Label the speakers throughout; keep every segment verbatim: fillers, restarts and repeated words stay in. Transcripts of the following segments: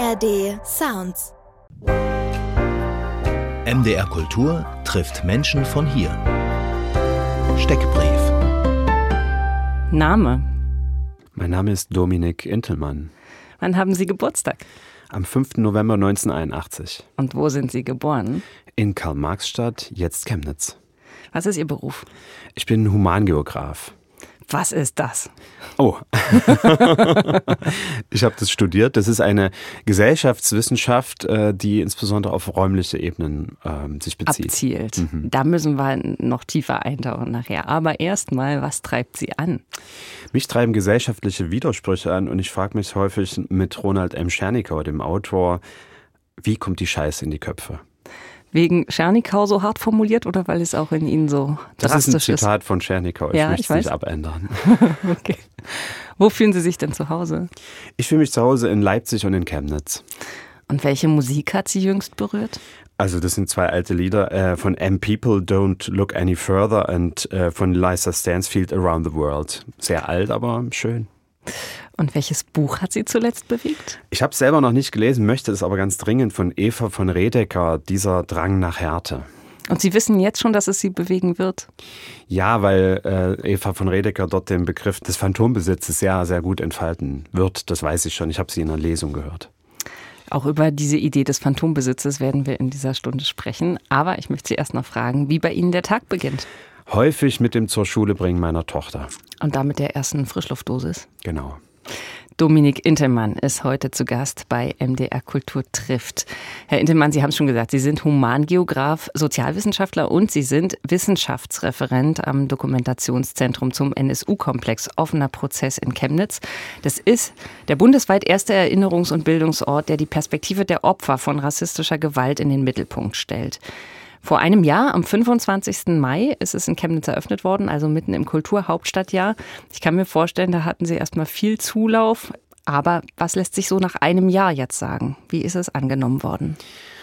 Speaker 1: R D Sounds.
Speaker 2: M D R Kultur trifft Menschen von hier. Steckbrief.
Speaker 3: Name?
Speaker 4: Mein Name ist Dominik Intelmann.
Speaker 3: Wann haben Sie Geburtstag?
Speaker 4: Am fünften November neunzehnhunderteinundachtzig.
Speaker 3: Und wo sind Sie geboren?
Speaker 4: In Karl-Marx-Stadt, jetzt Chemnitz.
Speaker 3: Was ist Ihr Beruf?
Speaker 4: Ich bin Humangeograf.
Speaker 3: Was ist das?
Speaker 4: Oh, ich habe das studiert. Das ist eine Gesellschaftswissenschaft, die insbesondere auf räumliche Ebenen ähm, sich bezieht.
Speaker 3: Abzielt.
Speaker 4: Mhm.
Speaker 3: Da müssen wir noch tiefer eintauchen nachher. Aber erstmal, was treibt Sie an?
Speaker 4: Mich treiben gesellschaftliche Widersprüche an und ich frage mich häufig mit Ronald M. Schernikau, dem Autor, wie kommt die Scheiße in die Köpfe?
Speaker 3: Wegen Schernikau so hart formuliert oder weil es auch in Ihnen so
Speaker 4: das
Speaker 3: drastisch ist?
Speaker 4: Das ist ein Zitat ist? von Schernikau. Ich
Speaker 3: ja,
Speaker 4: möchte
Speaker 3: ich
Speaker 4: es
Speaker 3: weiß.
Speaker 4: nicht abändern.
Speaker 3: Okay. Wo fühlen Sie sich denn zu Hause?
Speaker 4: Ich fühle mich zu Hause in Leipzig und in Chemnitz.
Speaker 3: Und welche Musik hat Sie jüngst berührt?
Speaker 4: Also das sind zwei alte Lieder äh, von M People Don't Look Any Further und äh, von Liza Stansfield Around the World. Sehr alt, aber schön.
Speaker 3: Und welches Buch hat Sie zuletzt bewegt?
Speaker 4: Ich habe es selber noch nicht gelesen, möchte es aber ganz dringend, von Eva von Redeker, Dieser Drang nach Härte.
Speaker 3: Und Sie wissen jetzt schon, dass es Sie bewegen wird?
Speaker 4: Ja, weil äh, Eva von Redeker dort den Begriff des Phantombesitzes sehr, sehr gut entfalten wird. Das weiß ich schon, ich habe sie in einer Lesung gehört.
Speaker 3: Auch über diese Idee des Phantombesitzes werden wir in dieser Stunde sprechen. Aber ich möchte Sie erst noch fragen, wie bei Ihnen der Tag beginnt.
Speaker 4: Häufig mit dem zur Schule bringen meiner Tochter.
Speaker 3: Und damit der ersten Frischluftdosis?
Speaker 4: Genau.
Speaker 3: Dominik Intelmann ist heute zu Gast bei M D R Kultur trifft. Herr Intelmann, Sie haben es schon gesagt, Sie sind Humangeograf, Sozialwissenschaftler und Sie sind Wissenschaftsreferent am Dokumentationszentrum zum N S U-Komplex Offener Prozess in Chemnitz. Das ist der bundesweit erste Erinnerungs- und Bildungsort, der die Perspektive der Opfer von rassistischer Gewalt in den Mittelpunkt stellt. Vor einem Jahr, am fünfundzwanzigsten Mai, ist es in Chemnitz eröffnet worden, also mitten im Kulturhauptstadtjahr. Ich kann mir vorstellen, da hatten Sie erstmal viel Zulauf. Aber was lässt sich so nach einem Jahr jetzt sagen? Wie ist es angenommen worden?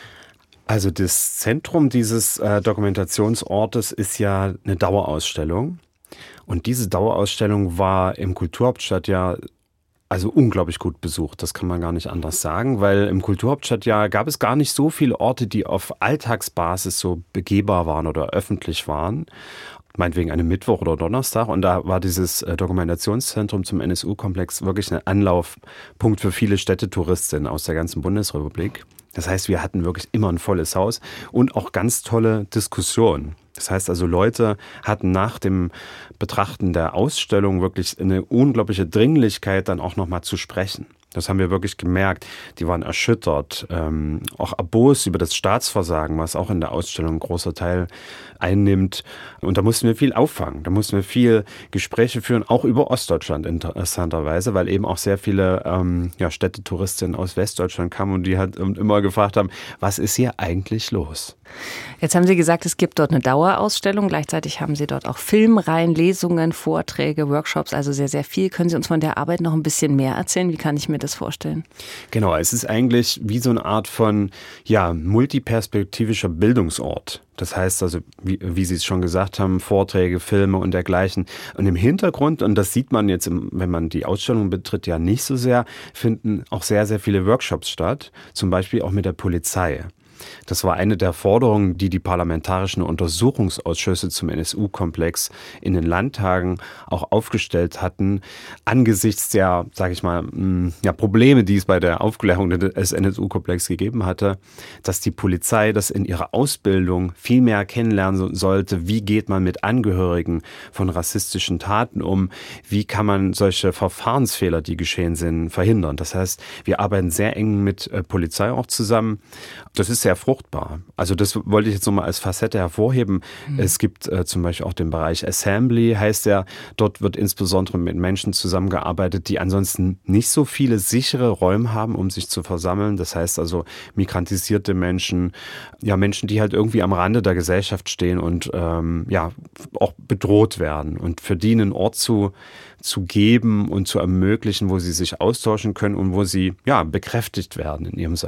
Speaker 4: Also das Zentrum dieses äh, Dokumentationsortes ist ja eine Dauerausstellung. Und diese Dauerausstellung war im Kulturhauptstadtjahr also unglaublich gut besucht, das kann man gar nicht anders sagen, weil im Kulturhauptstadtjahr gab es gar nicht so viele Orte, die auf Alltagsbasis so begehbar waren oder öffentlich waren. Meinetwegen einem Mittwoch oder Donnerstag. Und da war dieses Dokumentationszentrum zum N S U-Komplex wirklich ein Anlaufpunkt für viele Städtetouristinnen aus der ganzen Bundesrepublik. Das heißt, wir hatten wirklich immer ein volles Haus und auch ganz tolle Diskussionen. Das heißt also, Leute hatten nach dem Betrachten der Ausstellung wirklich eine unglaubliche Dringlichkeit, dann auch nochmal zu sprechen. Das haben wir wirklich gemerkt. Die waren erschüttert, ähm, auch erbost über das Staatsversagen, was auch in der Ausstellung ein großer Teil einnimmt. Und da mussten wir viel auffangen. Da mussten wir viel Gespräche führen, auch über Ostdeutschland interessanterweise, weil eben auch sehr viele ähm, ja, Städtetouristinnen aus Westdeutschland kamen und die halt immer gefragt haben, was ist hier eigentlich los?
Speaker 3: Jetzt haben Sie gesagt, es gibt dort eine Dauerausstellung. Gleichzeitig haben Sie dort auch Filmreihen, Lesungen, Vorträge, Workshops, also sehr, sehr viel. Können Sie uns von der Arbeit noch ein bisschen mehr erzählen? Wie kann ich mir das vorstellen?
Speaker 4: Genau, es ist eigentlich wie so eine Art von ja, multiperspektivischer Bildungsort. Das heißt also, wie, wie Sie es schon gesagt haben, Vorträge, Filme und dergleichen. Und im Hintergrund, und das sieht man jetzt, wenn man die Ausstellung betritt, ja nicht so sehr, finden auch sehr, sehr viele Workshops statt. Zum Beispiel auch mit der Polizei. Das war eine der Forderungen, die die parlamentarischen Untersuchungsausschüsse zum N S U-Komplex in den Landtagen auch aufgestellt hatten, angesichts der, sage ich mal, ja, Probleme, die es bei der Aufklärung des N S U-Komplex gegeben hatte, dass die Polizei das in ihrer Ausbildung viel mehr kennenlernen sollte. Wie geht man mit Angehörigen von rassistischen Taten um? Wie kann man solche Verfahrensfehler, die geschehen sind, verhindern? Das heißt, wir arbeiten sehr eng mit äh, Polizei auch zusammen. Das ist sehr fruchtbar. Also das wollte ich jetzt nochmal als Facette hervorheben. Mhm. Es gibt äh, zum Beispiel auch den Bereich Assembly, heißt der. Dort wird insbesondere mit Menschen zusammengearbeitet, die ansonsten nicht so viele sichere Räume haben, um sich zu versammeln. Das heißt also migrantisierte Menschen, ja Menschen, die halt irgendwie am Rande der Gesellschaft stehen und ähm, ja auch bedroht werden. Und für die einen Ort zu zu geben und zu ermöglichen, wo sie sich austauschen können und wo sie ja bekräftigt werden in ihrem Sein.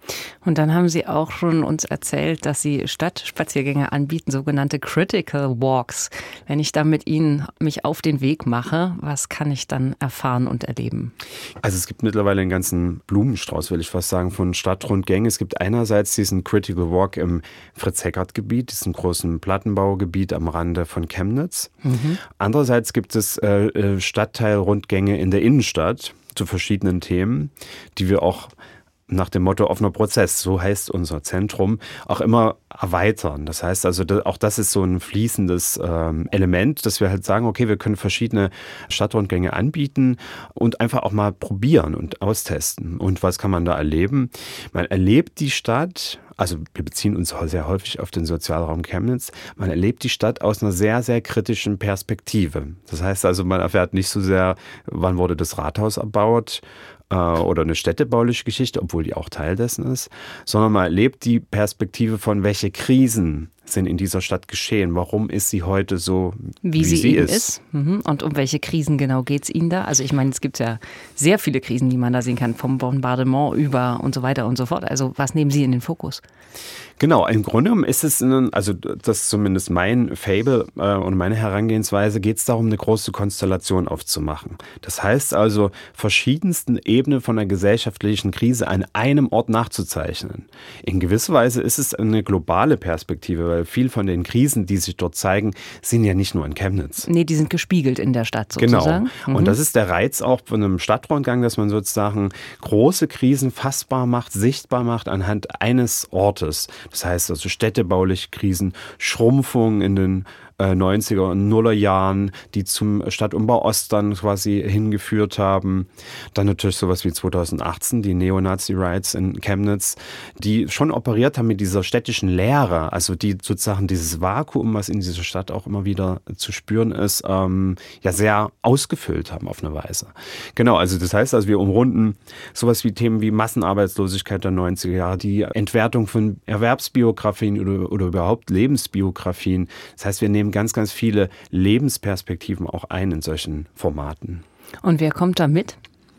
Speaker 3: Und dann haben Sie auch schon uns erzählt, dass Sie Stadtspaziergänge anbieten, sogenannte Critical Walks. Wenn ich da mit Ihnen mich auf den Weg mache, was kann ich dann erfahren und erleben?
Speaker 4: Also es gibt mittlerweile einen ganzen Blumenstrauß, will ich fast sagen, von Stadtrundgängen. Es gibt einerseits diesen Critical Walk im Fritz-Heckert-Gebiet, diesem großen Plattenbaugebiet am Rande von Chemnitz. Mhm. Andererseits gibt es äh, Stadtteilrundgänge in der Innenstadt zu verschiedenen Themen, die wir auch nach dem Motto offener Prozess, so heißt unser Zentrum, auch immer erweitern. Das heißt also, auch das ist so ein fließendes ähm, Element, dass wir halt sagen, okay, wir können verschiedene Stadtrundgänge anbieten und einfach auch mal probieren und austesten. Und was kann man da erleben? Man erlebt die Stadt, also wir beziehen uns sehr häufig auf den Sozialraum Chemnitz, man erlebt die Stadt aus einer sehr, sehr kritischen Perspektive. Das heißt also, man erfährt nicht so sehr, wann wurde das Rathaus erbaut, oder eine städtebauliche Geschichte, obwohl die auch Teil dessen ist, sondern man erlebt die Perspektive von, welche Krisen sind in dieser Stadt geschehen. Warum ist sie heute so, wie, wie sie, sie ist? ist.
Speaker 3: Und um welche Krisen genau geht es Ihnen da? Also ich meine, es gibt ja sehr viele Krisen, die man da sehen kann, vom Bombardement über und so weiter und so fort. Also was nehmen Sie in den Fokus?
Speaker 4: Genau, im Grunde genommen ist es, ein, also das ist zumindest mein Fable äh, und meine Herangehensweise, geht es darum, eine große Konstellation aufzumachen. Das heißt also, verschiedensten Ebenen von einer gesellschaftlichen Krise an einem Ort nachzuzeichnen. In gewisser Weise ist es eine globale Perspektive, weil viel von den Krisen, die sich dort zeigen, sind ja nicht nur in Chemnitz.
Speaker 3: Nee, die sind gespiegelt in der Stadt sozusagen.
Speaker 4: Genau. Mhm. Und das ist der Reiz auch von einem Stadtrundgang, dass man sozusagen große Krisen fassbar macht, sichtbar macht anhand eines Ortes. Das heißt also städtebauliche Krisen, Schrumpfung in den neunziger und Nuller Jahren, die zum Stadtumbau Ost dann quasi hingeführt haben. Dann natürlich sowas wie zweitausendachtzehn, die Neonazi-Rights in Chemnitz, die schon operiert haben mit dieser städtischen Leere, also die sozusagen dieses Vakuum, was in dieser Stadt auch immer wieder zu spüren ist, ähm, ja sehr ausgefüllt haben auf eine Weise. Genau, also das heißt, also wir umrunden sowas wie Themen wie Massenarbeitslosigkeit der neunziger Jahre, die Entwertung von Erwerbsbiografien oder, oder überhaupt Lebensbiografien. Das heißt, wir nehmen ganz, ganz viele Lebensperspektiven auch ein in solchen Formaten.
Speaker 3: Und wer kommt da mit?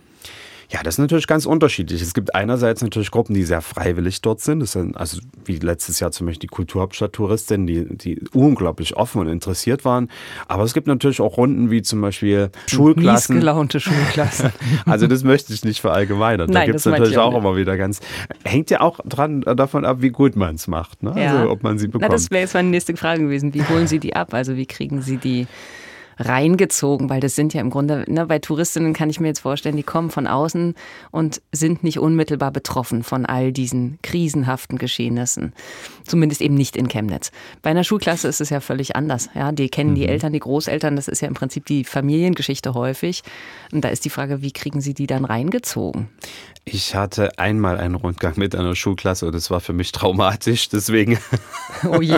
Speaker 4: Ja, das ist natürlich ganz unterschiedlich. Es gibt einerseits natürlich Gruppen, die sehr freiwillig dort sind. Das sind also wie letztes Jahr zum Beispiel die Kulturhauptstadt-Touristinnen, die, die unglaublich offen und interessiert waren. Aber es gibt natürlich auch Runden wie zum Beispiel Schulklassen.
Speaker 3: Miesgelaunte Schulklassen.
Speaker 4: Also das möchte ich nicht verallgemeinern. Da gibt es natürlich auch, auch immer wieder ganz... Hängt ja auch dran davon ab, wie gut man es macht. Ne?
Speaker 3: Ja.
Speaker 4: Also ob man sie bekommt.
Speaker 3: Na, das wäre jetzt meine nächste Frage gewesen. Wie holen Sie die ab? Also wie kriegen Sie die reingezogen, weil das sind ja im Grunde, ne, bei Touristinnen kann ich mir jetzt vorstellen, die kommen von außen und sind nicht unmittelbar betroffen von all diesen krisenhaften Geschehnissen. Zumindest eben nicht in Chemnitz. Bei einer Schulklasse ist es ja völlig anders. Ja, die kennen mhm. die Eltern, die Großeltern, das ist ja im Prinzip die Familiengeschichte häufig. Und da ist die Frage, wie kriegen Sie die dann reingezogen?
Speaker 4: Ich hatte einmal einen Rundgang mit einer Schulklasse und das war für mich traumatisch, deswegen.
Speaker 3: Oh je.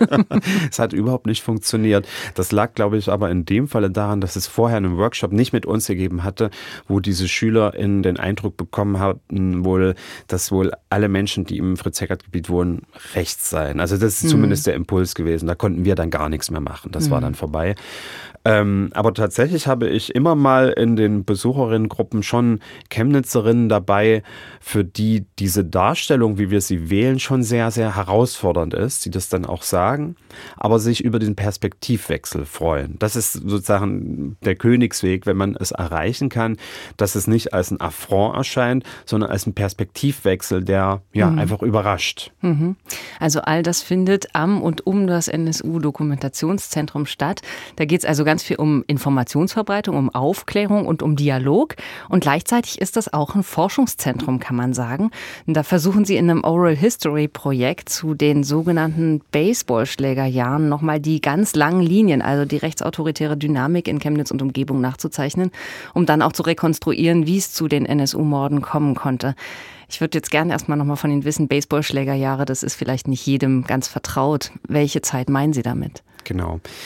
Speaker 4: Es hat überhaupt nicht funktioniert. Das lag, glaube ich, aber in dem Falle daran, dass es vorher einen Workshop nicht mit uns gegeben hatte, wo diese SchülerInnen den Eindruck bekommen hatten, wohl, dass wohl alle Menschen, die im Fritz-Heckert-Gebiet wohnen, rechts seien. Also das ist mhm. zumindest der Impuls gewesen. Da konnten wir dann gar nichts mehr machen. Das mhm. war dann vorbei. Ähm, aber tatsächlich habe ich immer mal in den Besucherinnengruppen schon Chemnitzerinnen dabei, für die diese Darstellung, wie wir sie wählen, schon sehr, sehr herausfordernd ist, die das dann auch sagen, aber sich über den Perspektivwechsel freuen. Das ist sozusagen der Königsweg, wenn man es erreichen kann, dass es nicht als ein Affront erscheint, sondern als ein Perspektivwechsel, der ja mhm. einfach überrascht.
Speaker 3: Mhm. Also all das findet am und um das N S U-Dokumentationszentrum statt. Da geht es also ganz viel um Informationsverbreitung, um Aufklärung und um Dialog. Und gleichzeitig ist das auch ein Forschungszentrum, kann man sagen. Und da versuchen sie in einem Oral History Projekt zu den sogenannten Baseballschlägerjahren nochmal die ganz langen Linien, also die rechtsautoritäre Dynamik in Chemnitz und Umgebung nachzuzeichnen, um dann auch zu rekonstruieren, wie es zu den N S U-Morden kommen konnte. Ich würde jetzt gerne erstmal nochmal von Ihnen wissen, Baseballschlägerjahre, das ist vielleicht nicht jedem ganz vertraut. Welche Zeit meinen Sie damit?
Speaker 4: Genau.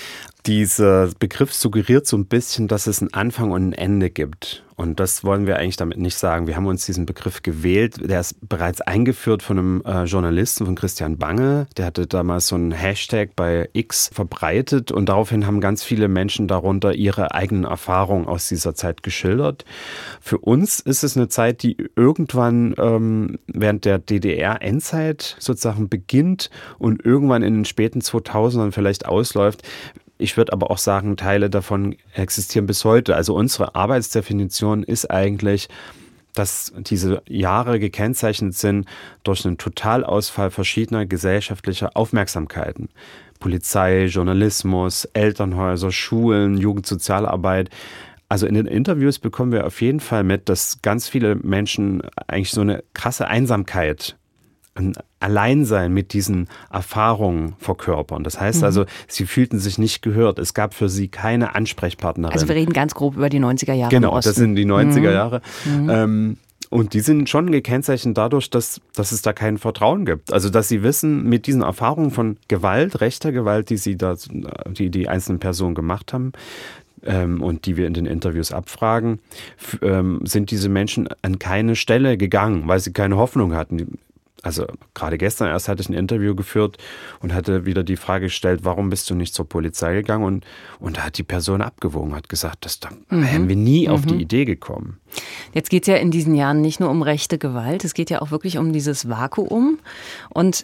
Speaker 4: Dieser Begriff suggeriert so ein bisschen, dass es einen Anfang und ein Ende gibt. Und das wollen wir eigentlich damit nicht sagen. Wir haben uns diesen Begriff gewählt. Der ist bereits eingeführt von einem äh, Journalisten, von Christian Bange. Der hatte damals so einen Hashtag bei X verbreitet und daraufhin haben ganz viele Menschen darunter ihre eigenen Erfahrungen aus dieser Zeit geschildert. Für uns ist es eine Zeit, die irgendwann ähm, während der D D R-Endzeit sozusagen beginnt und irgendwann in den späten zweitausendern vielleicht ausläuft. Ich würde aber auch sagen, Teile davon existieren bis heute. Also unsere Arbeitsdefinition ist eigentlich, dass diese Jahre gekennzeichnet sind durch einen Totalausfall verschiedener gesellschaftlicher Aufmerksamkeiten. Polizei, Journalismus, Elternhäuser, Schulen, Jugendsozialarbeit. Also in den Interviews bekommen wir auf jeden Fall mit, dass ganz viele Menschen eigentlich so eine krasse Einsamkeit, ein Alleinsein mit diesen Erfahrungen verkörpern. Das heißt also, sie fühlten sich nicht gehört. Es gab für sie keine Ansprechpartnerin.
Speaker 3: Also wir reden ganz grob über die neunziger Jahre.
Speaker 4: Genau,
Speaker 3: im Osten.
Speaker 4: Das sind die neunziger Jahre.
Speaker 3: Mhm.
Speaker 4: Ähm, und die sind schon gekennzeichnet dadurch, dass, dass es da kein Vertrauen gibt. Also dass sie wissen, mit diesen Erfahrungen von Gewalt, rechter Gewalt, die sie da, die die einzelnen Personen gemacht haben, ähm, und die wir in den Interviews abfragen, f- ähm, sind diese Menschen an keine Stelle gegangen, weil sie keine Hoffnung hatten. Die, Also gerade gestern erst hatte ich ein Interview geführt und hatte wieder die Frage gestellt, warum bist du nicht zur Polizei gegangen? Und, und da hat die Person abgewogen, hat gesagt, das, da mhm. wären wir nie mhm. auf die Idee gekommen.
Speaker 3: Jetzt geht es ja in diesen Jahren nicht nur um rechte Gewalt, es geht ja auch wirklich um dieses Vakuum. Und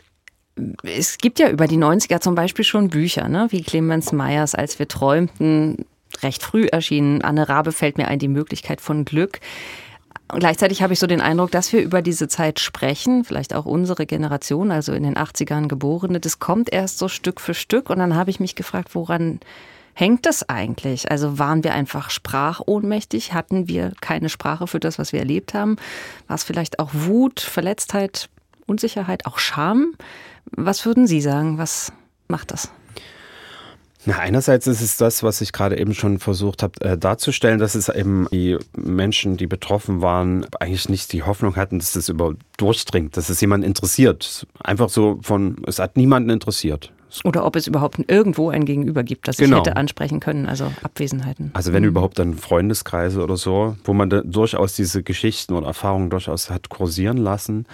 Speaker 3: es gibt ja über die neunziger zum Beispiel schon Bücher, ne? Wie Clemens Meyers Als wir träumten, recht früh erschienen. Anne Rabe fällt mir ein, Die Möglichkeit von Glück. Und gleichzeitig habe ich so den Eindruck, dass wir über diese Zeit sprechen, vielleicht auch unsere Generation, also in den achtzigern Geborene, das kommt erst so Stück für Stück. Und dann habe ich mich gefragt, woran hängt das eigentlich? Also waren wir einfach sprachohnmächtig? Hatten wir keine Sprache für das, was wir erlebt haben? War es vielleicht auch Wut, Verletztheit, Unsicherheit, auch Scham? Was würden Sie sagen? Was macht das?
Speaker 4: Na, einerseits ist es das, was ich gerade eben schon versucht habe äh, darzustellen, dass es eben die Menschen, die betroffen waren, eigentlich nicht die Hoffnung hatten, dass es überhaupt durchdringt, dass es jemanden interessiert. Einfach so von, es hat niemanden interessiert.
Speaker 3: Oder ob es überhaupt irgendwo ein Gegenüber gibt, das ich
Speaker 4: genau.
Speaker 3: hätte ansprechen können, also Abwesenheiten.
Speaker 4: Also wenn
Speaker 3: mhm.
Speaker 4: überhaupt dann Freundeskreise oder so, wo man da durchaus diese Geschichten oder Erfahrungen durchaus hat kursieren lassen.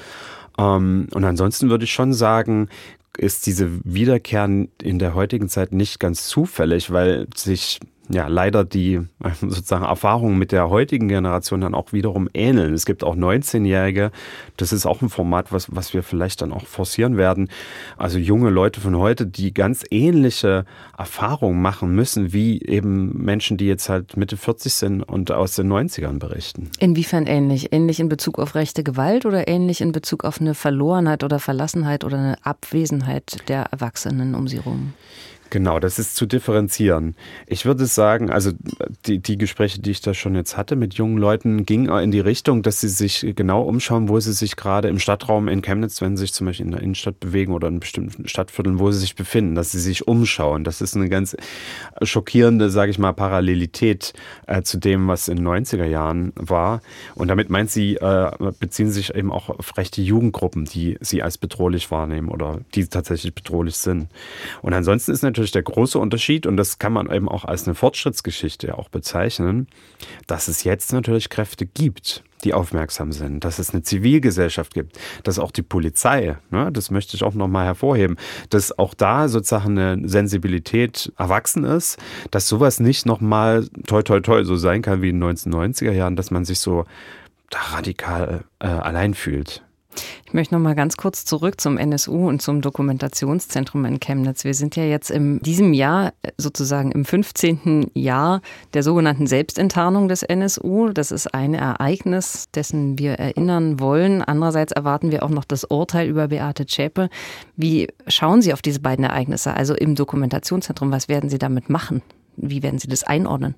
Speaker 4: Ähm, und ansonsten würde ich schon sagen, ist diese Wiederkehr in der heutigen Zeit nicht ganz zufällig, weil sich ja leider die sozusagen Erfahrungen mit der heutigen Generation dann auch wiederum ähneln. Es gibt auch neunzehnjährige, das ist auch ein Format, was, was wir vielleicht dann auch forcieren werden. Also junge Leute von heute, die ganz ähnliche Erfahrungen machen müssen, wie eben Menschen, die jetzt halt Mitte vierzig sind und aus den neunzigern berichten.
Speaker 3: Inwiefern ähnlich? Ähnlich in Bezug auf rechte Gewalt oder ähnlich in Bezug auf eine Verlorenheit oder Verlassenheit oder eine Abwesenheit der Erwachsenen um sie rum?
Speaker 4: Genau, das ist zu differenzieren. Ich würde sagen, also die, die Gespräche, die ich da schon jetzt hatte mit jungen Leuten, gingen in die Richtung, dass sie sich genau umschauen, wo sie sich gerade im Stadtraum in Chemnitz, wenn sie sich zum Beispiel in der Innenstadt bewegen oder in bestimmten Stadtvierteln, wo sie sich befinden, dass sie sich umschauen. Das ist eine ganz schockierende, sage ich mal, Parallelität äh, zu dem, was in den neunziger Jahren war. Und damit meint sie, äh, beziehen sich eben auch auf rechte Jugendgruppen, die sie als bedrohlich wahrnehmen oder die tatsächlich bedrohlich sind. Und ansonsten ist natürlich der große Unterschied, und das kann man eben auch als eine Fortschrittsgeschichte auch bezeichnen, dass es jetzt natürlich Kräfte gibt, die aufmerksam sind, dass es eine Zivilgesellschaft gibt, dass auch die Polizei, ne, das möchte ich auch nochmal hervorheben, dass auch da sozusagen eine Sensibilität erwachsen ist, dass sowas nicht nochmal toi toi toi so sein kann wie in den neunzehnhundertneunziger Jahren, dass man sich so da radikal äh, allein fühlt.
Speaker 3: Ich möchte noch mal ganz kurz zurück zum N S U und zum Dokumentationszentrum in Chemnitz. Wir sind ja jetzt in diesem Jahr sozusagen im fünfzehnten Jahr der sogenannten Selbstenttarnung des N S U. Das ist ein Ereignis, dessen wir erinnern wollen. Andererseits erwarten wir auch noch das Urteil über Beate Zschäpe. Wie schauen Sie auf diese beiden Ereignisse? Also im Dokumentationszentrum, was werden Sie damit machen? Wie werden Sie das einordnen?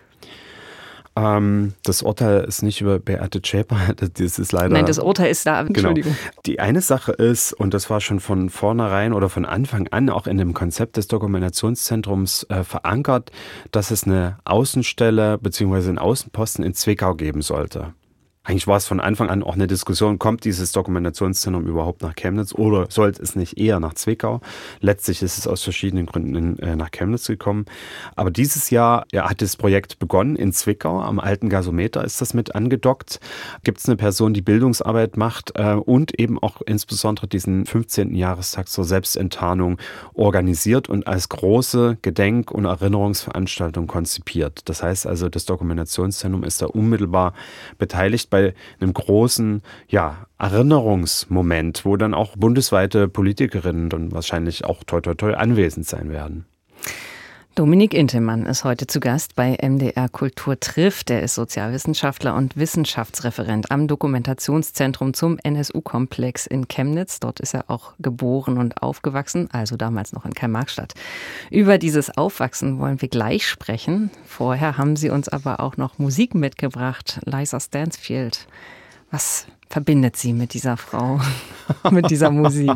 Speaker 4: Das Urteil ist nicht über Beate Zschäpe, das ist leider...
Speaker 3: Nein, das Urteil ist da, Entschuldigung.
Speaker 4: Genau. Die eine Sache ist, und das war schon von vornherein oder von Anfang an auch in dem Konzept des Dokumentationszentrums äh, verankert, dass es eine Außenstelle bzw. einen Außenposten in Zwickau geben sollte. Eigentlich war es von Anfang an auch eine Diskussion, kommt dieses Dokumentationszentrum überhaupt nach Chemnitz oder sollte es nicht eher nach Zwickau? Letztlich ist es aus verschiedenen Gründen in, äh, nach Chemnitz gekommen. Aber dieses Jahr ja, hat das Projekt begonnen in Zwickau. Am alten Gasometer ist das mit angedockt. Gibt es eine Person, die Bildungsarbeit macht äh, und eben auch insbesondere diesen fünfzehnten Jahrestag zur Selbstenttarnung organisiert und als große Gedenk- und Erinnerungsveranstaltung konzipiert. Das heißt also, das Dokumentationszentrum ist da unmittelbar beteiligt bei einem großen ja, Erinnerungsmoment, wo dann auch bundesweite Politikerinnen dann wahrscheinlich auch toi toi toi anwesend sein werden.
Speaker 3: Dominik Intemann ist heute zu Gast bei M D R Kultur trifft. Er ist Sozialwissenschaftler und Wissenschaftsreferent am Dokumentationszentrum zum N S U-Komplex in Chemnitz. Dort ist er auch geboren und aufgewachsen, also damals noch in Karl-Marx-Stadt. Über dieses Aufwachsen wollen wir gleich sprechen. Vorher haben Sie uns aber auch noch Musik mitgebracht. Liza Stansfield. Was verbindet Sie mit dieser Frau, mit dieser Musik?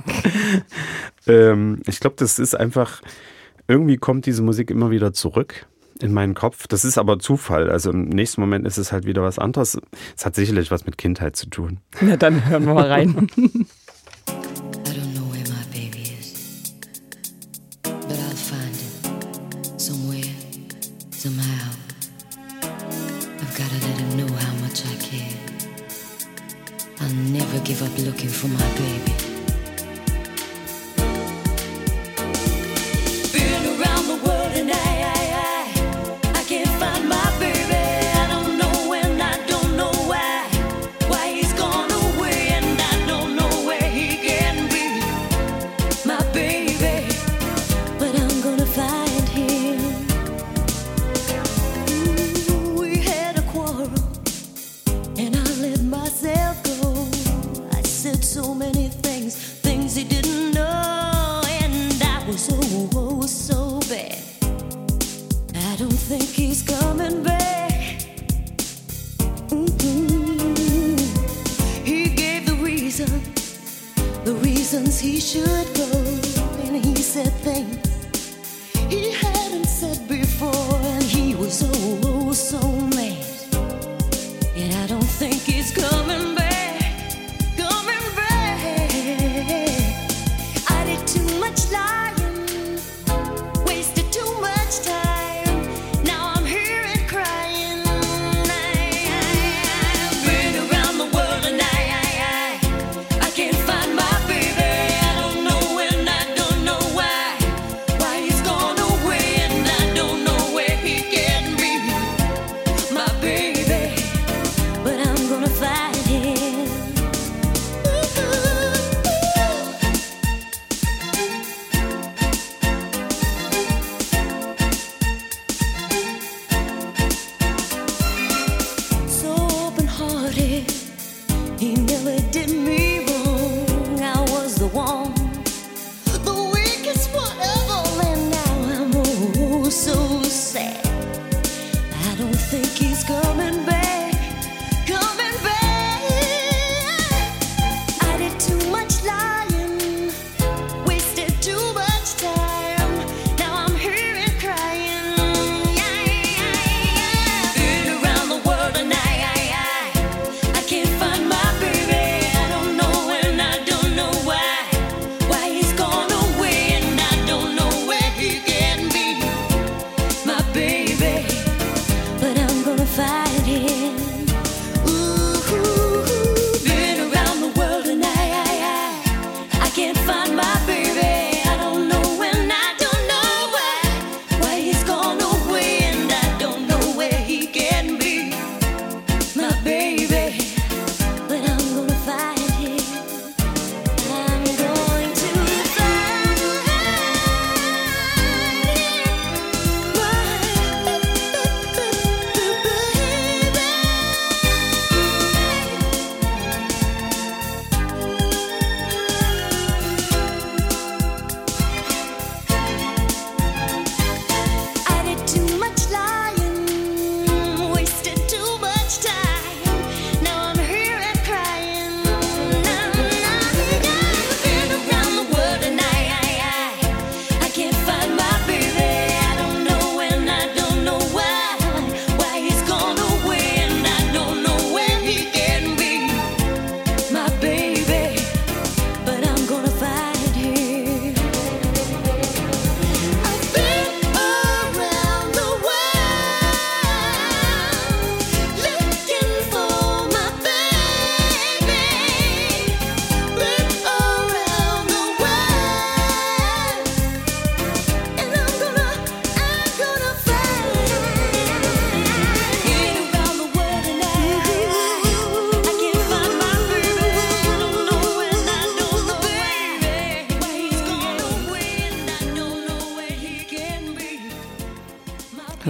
Speaker 4: ähm, ich glaube, das ist einfach... Irgendwie kommt diese Musik immer wieder zurück in meinen Kopf. Das ist aber Zufall. Also im nächsten Moment ist es halt wieder was anderes. Es hat sicherlich was mit Kindheit zu tun.
Speaker 3: Na, dann hören wir mal rein.
Speaker 1: Think he's coming back, coming back.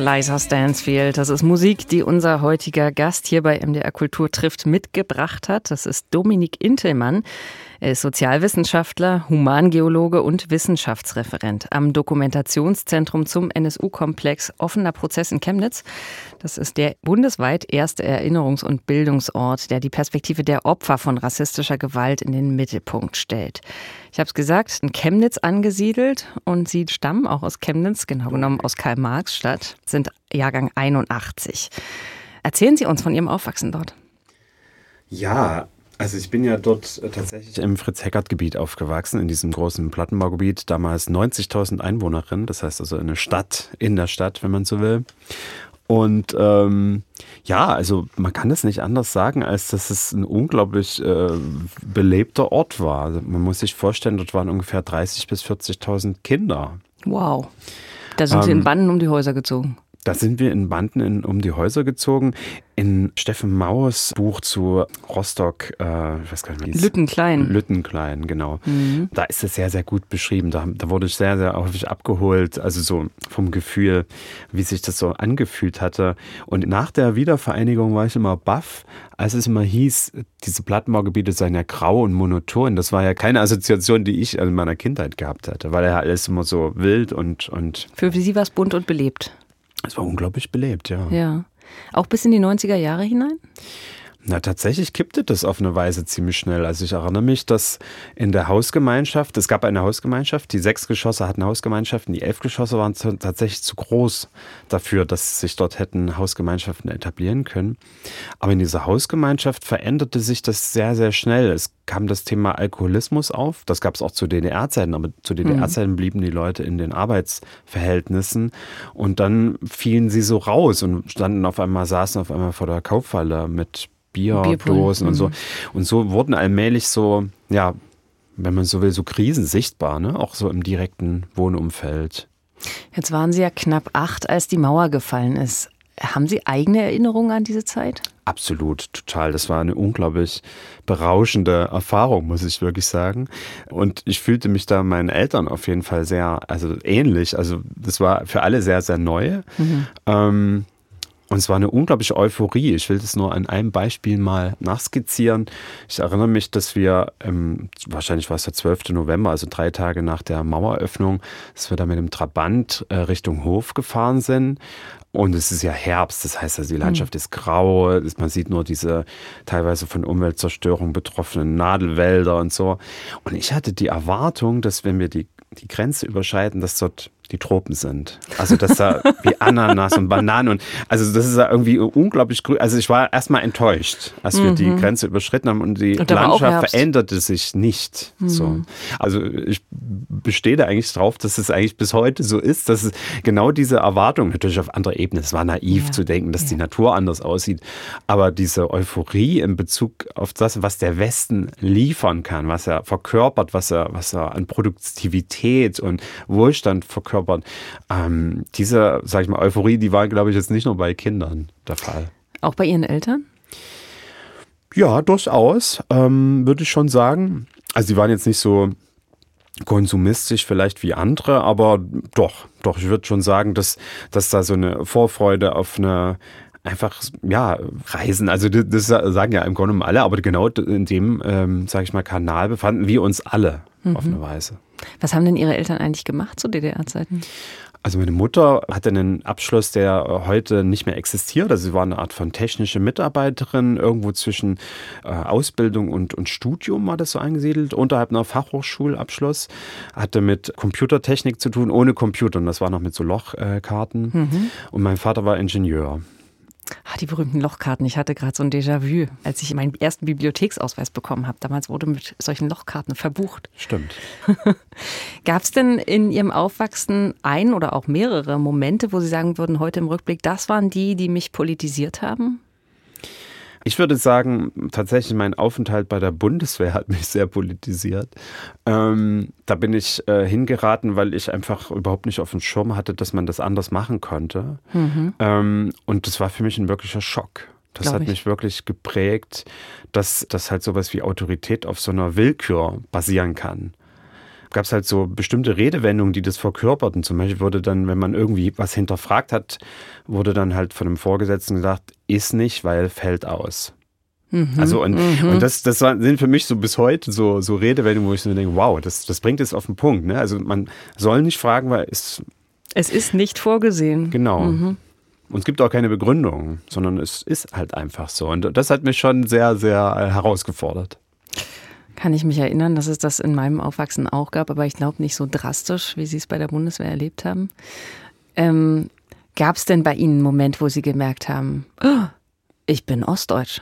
Speaker 3: Liza Stansfield. Das ist Musik, die unser heutiger Gast hier bei M D R Kultur trifft mitgebracht hat. Das ist Dominik Intelmann. Er ist Sozialwissenschaftler, Humangeologe und Wissenschaftsreferent am Dokumentationszentrum zum N S U-Komplex Offener Prozess in Chemnitz. Das ist der bundesweit erste Erinnerungs- und Bildungsort, der die Perspektive der Opfer von rassistischer Gewalt in den Mittelpunkt stellt. Ich habe es gesagt, in Chemnitz angesiedelt und Sie stammen auch aus Chemnitz, genau genommen aus Karl-Marx-Stadt, sind Jahrgang einundachtzig. Erzählen Sie uns von Ihrem Aufwachsen dort.
Speaker 4: Ja, also ich bin ja dort tatsächlich im Fritz-Heckert-Gebiet aufgewachsen, in diesem großen Plattenbaugebiet, damals neunzigtausend Einwohnerinnen, das heißt also eine Stadt in der Stadt, wenn man so will. Und ähm, ja, also man kann es nicht anders sagen, als dass es ein unglaublich äh, belebter Ort war. Also man muss sich vorstellen, dort waren ungefähr dreißigtausend bis vierzigtausend Kinder.
Speaker 3: Wow, da sind ähm, Sie in Banden um die Häuser gezogen.
Speaker 4: Da sind wir in Banden in, um die Häuser gezogen. In Steffen Maus Buch zu Rostock, äh, ich weiß gar nicht, wie es
Speaker 3: Lüttenklein.
Speaker 4: Lüttenklein, genau.
Speaker 3: Mhm.
Speaker 4: Da ist es sehr, sehr gut beschrieben. Da, da wurde ich sehr, sehr häufig abgeholt, also so vom Gefühl, wie sich das so angefühlt hatte. Und nach der Wiedervereinigung war ich immer baff, als es immer hieß, diese Plattenbaugebiete seien ja grau und monoton. Das war ja keine Assoziation, die ich in meiner Kindheit gehabt hatte, weil ja alles immer so wild und... und
Speaker 3: Für Sie war es bunt und belebt.
Speaker 4: Es war unglaublich belebt, ja.
Speaker 3: Ja. Auch bis in die neunziger Jahre hinein?
Speaker 4: Na, tatsächlich kippte das auf eine Weise ziemlich schnell. Also ich erinnere mich, dass in der Hausgemeinschaft, es gab eine Hausgemeinschaft, die sechs Geschosse hatten Hausgemeinschaften, die elf Geschosse waren zu, tatsächlich zu groß dafür, dass sich dort hätten Hausgemeinschaften etablieren können. Aber in dieser Hausgemeinschaft veränderte sich das sehr, sehr schnell. Es kam das Thema Alkoholismus auf, das gab es auch zu D D R-Zeiten, aber zu D D R-Zeiten blieben die Leute in den Arbeitsverhältnissen und dann fielen sie so raus und standen auf einmal, saßen auf einmal vor der Kaufhalle mit Bierdosen und so. Und so wurden allmählich so, ja, wenn man so will, so Krisen sichtbar, ne? Auch so im direkten Wohnumfeld.
Speaker 3: Jetzt waren Sie ja knapp acht, als die Mauer gefallen ist. Haben Sie eigene Erinnerungen an diese Zeit?
Speaker 4: Absolut, total. Das war eine unglaublich berauschende Erfahrung, muss ich wirklich sagen. Und ich fühlte mich da meinen Eltern auf jeden Fall sehr, also ähnlich. Also das war für alle sehr, sehr neu. Mhm. Ähm, Und es war eine unglaubliche Euphorie. Ich will das nur an einem Beispiel mal nachskizzieren. Ich erinnere mich, dass wir, ähm, wahrscheinlich war es der zwölften November, also drei Tage nach der Maueröffnung, dass wir da mit dem Trabant äh, Richtung Hof gefahren sind. Und es ist ja Herbst, das heißt, also die Landschaft mhm. ist grau, man sieht nur diese teilweise von Umweltzerstörung betroffenen Nadelwälder und so. Und ich hatte die Erwartung, dass wenn wir die, die Grenze überschreiten, dass dort die Tropen sind. Also dass da wie Ananas und Bananen und also das ist ja irgendwie unglaublich grün. Also ich war erstmal enttäuscht, als wir mhm. die Grenze überschritten haben und die und Landschaft veränderte sich nicht. Mhm. So. Also ich bestehe da eigentlich drauf, dass es eigentlich bis heute so ist, dass es genau diese Erwartung, natürlich auf anderer Ebene, es war naiv ja. zu denken, dass ja. die Natur anders aussieht, aber diese Euphorie in Bezug auf das, was der Westen liefern kann, was er verkörpert, was er, was er an Produktivität und Wohlstand verkörpert, Ähm, diese, sag ich mal, Euphorie, die war, glaube ich, jetzt nicht nur bei Kindern der Fall.
Speaker 3: Auch bei Ihren Eltern?
Speaker 4: Ja, durchaus, ähm, würde ich schon sagen. Also die waren jetzt nicht so konsumistisch vielleicht wie andere, aber doch, doch, ich würde schon sagen, dass, dass da so eine Vorfreude auf eine einfach, ja, Reisen, also das, das sagen ja im Grunde alle, aber genau in dem, ähm, sage ich mal, Kanal befanden wir uns alle mhm. auf eine Weise.
Speaker 3: Was haben denn Ihre Eltern eigentlich gemacht zu D D R-Zeiten?
Speaker 4: Also meine Mutter hatte einen Abschluss, der heute nicht mehr existiert. Also sie war eine Art von technische Mitarbeiterin, irgendwo zwischen äh, Ausbildung und, und Studium war das so angesiedelt, unterhalb einer Fachhochschulabschluss, hatte mit Computertechnik zu tun, ohne Computer. Und das war noch mit so Lochkarten. Äh, mhm. Und mein Vater war Ingenieur.
Speaker 3: Ah, die berühmten Lochkarten. Ich hatte gerade so ein Déjà-vu, als ich meinen ersten Bibliotheksausweis bekommen habe. Damals wurde mit solchen Lochkarten verbucht.
Speaker 4: Stimmt.
Speaker 3: Gab es denn in Ihrem Aufwachsen ein oder auch mehrere Momente, wo Sie sagen würden, heute im Rückblick, das waren die, die mich politisiert haben?
Speaker 4: Ich würde sagen, tatsächlich mein Aufenthalt bei der Bundeswehr hat mich sehr politisiert. Ähm, da bin ich äh, hingeraten, weil ich einfach überhaupt nicht auf dem Schirm hatte, dass man das anders machen konnte. Mhm. Ähm, und das war für mich ein wirklicher Schock. Das Glaub hat ich. mich wirklich geprägt, dass, dass halt sowas wie Autorität auf so einer Willkür basieren kann. gab es halt so bestimmte Redewendungen, die das verkörperten. Zum Beispiel wurde dann, wenn man irgendwie was hinterfragt hat, wurde dann halt von einem Vorgesetzten gesagt, ist nicht, weil fällt aus. Mhm, also und, mhm. und das, das sind für mich so bis heute so, so Redewendungen, wo ich so denke, wow, das, das bringt es auf den Punkt. Ne? Also man soll nicht fragen, weil es...
Speaker 3: Es ist nicht vorgesehen.
Speaker 4: Genau. Mhm. Und es gibt auch keine Begründung, sondern es ist halt einfach so. Und das hat mich schon sehr, sehr herausgefordert.
Speaker 3: Kann ich mich erinnern, dass es das in meinem Aufwachsen auch gab, aber ich glaube nicht so drastisch, wie Sie es bei der Bundeswehr erlebt haben. Ähm, gab es denn bei Ihnen einen Moment, wo Sie gemerkt haben, oh, ich bin ostdeutsch?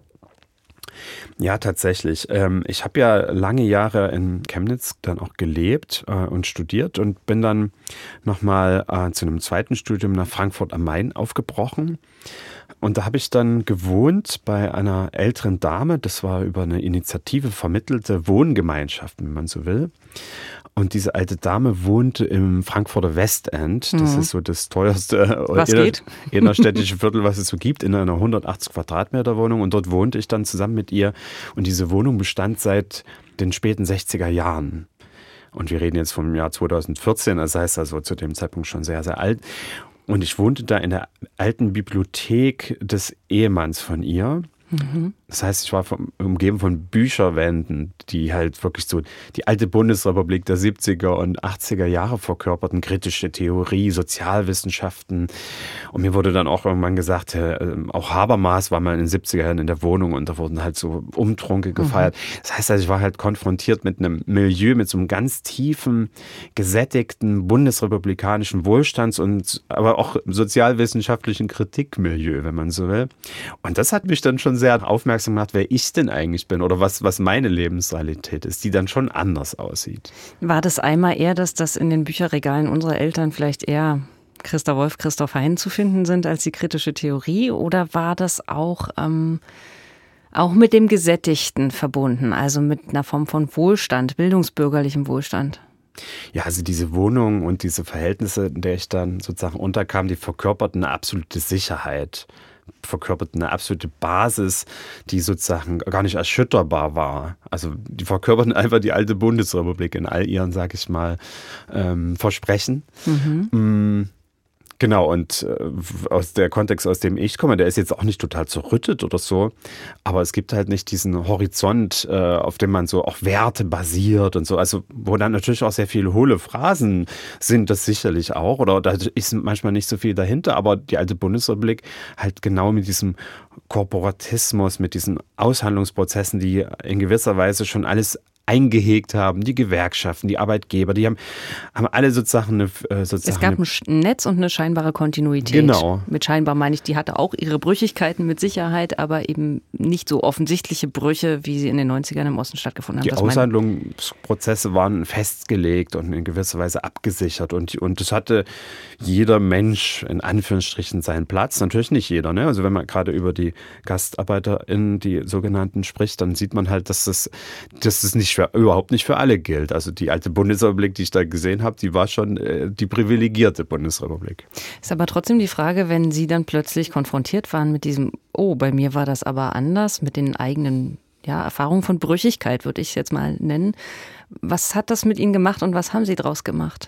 Speaker 4: Ja, tatsächlich. Ich habe ja lange Jahre in Chemnitz dann auch gelebt und studiert und bin dann nochmal zu einem zweiten Studium nach Frankfurt am Main aufgebrochen. Und da habe ich dann gewohnt bei einer älteren Dame, das war über eine Initiative vermittelte Wohngemeinschaft, wenn man so will. Und diese alte Dame wohnte im Frankfurter Westend. Das mhm. ist so das teuerste inner, innerstädtische Viertel, was es so gibt, in einer hundertachtzig Quadratmeter Wohnung. Und dort wohnte ich dann zusammen mit ihr. Und diese Wohnung bestand seit den späten sechziger Jahren. Und wir reden jetzt vom Jahr zweitausendvierzehn, das heißt also zu dem Zeitpunkt schon sehr, sehr alt. Und ich wohnte da in der alten Bibliothek des Ehemanns von ihr. Mhm. Das heißt, ich war vom, umgeben von Bücherwänden, die halt wirklich so die alte Bundesrepublik der siebziger und achtziger Jahre verkörperten, kritische Theorie, Sozialwissenschaften. Und mir wurde dann auch irgendwann gesagt, äh, auch Habermas war mal in den siebziger Jahren in der Wohnung und da wurden halt so Umtrunke gefeiert. Mhm. Das heißt, also, ich war halt konfrontiert mit einem Milieu, mit so einem ganz tiefen, gesättigten bundesrepublikanischen Wohlstands- und aber auch sozialwissenschaftlichen Kritikmilieu, wenn man so will. Und das hat mich dann schon sehr aufmerksam gemacht, wer ich denn eigentlich bin oder was, was meine Lebensrealität ist, die dann schon anders aussieht.
Speaker 3: War das einmal eher, dass das in den Bücherregalen unserer Eltern vielleicht eher Christa Wolf, Christoph Hein zu finden sind als die kritische Theorie, oder war das auch, ähm, auch mit dem Gesättigten verbunden, also mit einer Form von Wohlstand, bildungsbürgerlichem Wohlstand?
Speaker 4: Ja, also diese Wohnung und diese Verhältnisse, in der ich dann sozusagen unterkam, die verkörperten eine absolute Sicherheit. Verkörperten eine absolute Basis, die sozusagen gar nicht erschütterbar war. Also die verkörperten einfach die alte Bundesrepublik in all ihren, sag ich mal, ähm, Versprechen. Mhm. Mm. Genau, und äh, aus der Kontext, aus dem ich komme, der ist jetzt auch nicht total zerrüttet oder so, aber es gibt halt nicht diesen Horizont, äh, auf dem man so auch Werte basiert und so, also wo dann natürlich auch sehr viele hohle Phrasen sind, das sicherlich auch, oder da ist manchmal nicht so viel dahinter, aber die alte Bundesrepublik halt genau mit diesem Korporatismus, mit diesen Aushandlungsprozessen, die in gewisser Weise schon alles eingehegt haben, die Gewerkschaften, die Arbeitgeber, die haben, haben alle sozusagen eine... Sozusagen
Speaker 3: es gab ein Netz und eine scheinbare Kontinuität.
Speaker 4: Genau.
Speaker 3: Mit scheinbar meine ich, die hatte auch ihre Brüchigkeiten mit Sicherheit, aber eben nicht so offensichtliche Brüche, wie sie in den neunzigern im Osten stattgefunden haben.
Speaker 4: Die Aushandlungsprozesse waren festgelegt und in gewisser Weise abgesichert und, und das hatte jeder Mensch in Anführungsstrichen seinen Platz. Natürlich nicht jeder, ne? Also wenn man gerade über die GastarbeiterInnen, die sogenannten, spricht, dann sieht man halt, dass das, dass das nicht für, überhaupt nicht für alle gilt. Also die alte Bundesrepublik, die ich da gesehen habe, die war schon äh, die privilegierte Bundesrepublik.
Speaker 3: Ist aber trotzdem die Frage, wenn Sie dann plötzlich konfrontiert waren mit diesem, oh, bei mir war das aber anders, mit den eigenen ja, Erfahrungen von Brüchigkeit, würde ich es jetzt mal nennen. Was hat das mit Ihnen gemacht und was haben Sie draus gemacht?